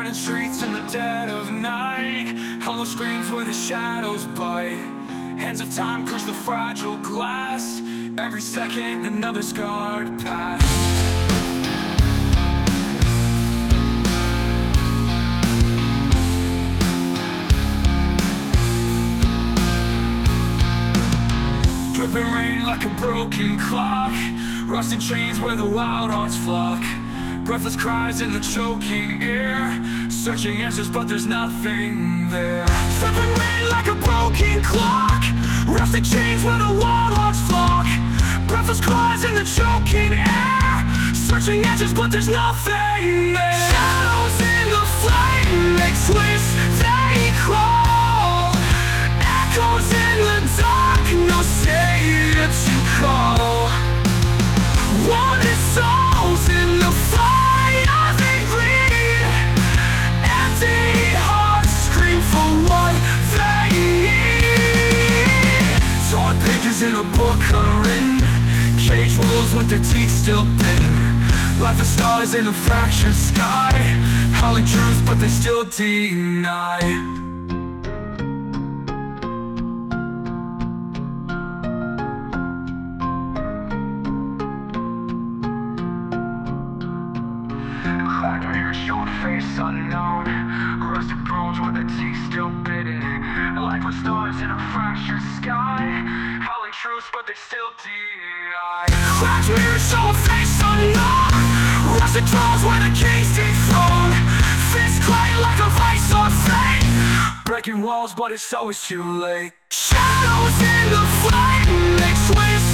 Burning streets in the dead of night, hollow screams where the shadows bite. Hands of time crush the fragile glass. Every second another scarred path. Dripping rain like a broken clock, rusting chains where the wild hearts flock. Breathless cries in the choking air, searching answers but there's nothing there. Dripping rain like a broken clock, rusting chains where the wild hearts flock. Breathless cries in the choking air, searching answers but there's nothing there. Shadows in the flame make twists, they crawl. Echoes in the dark, no savior to call. Wanted souls in the fight as they bleed. Empty hearts scream for what they need. Torn pages in a book unwritten, cage wolves with their teeth still bitten. Life of stars in a fractured sky, howling truth but they still deny. Clacker hair, short face unknown, rusted bones with their teeth still bitten. Life with stars in a fractured sky, howling truths but they still deny. Clacker hair, short face unknown, rusted bones with the keys dethroned. Fists clay like a vice or fate, breaking walls but it's always too late. Shadows in the flame, they twist.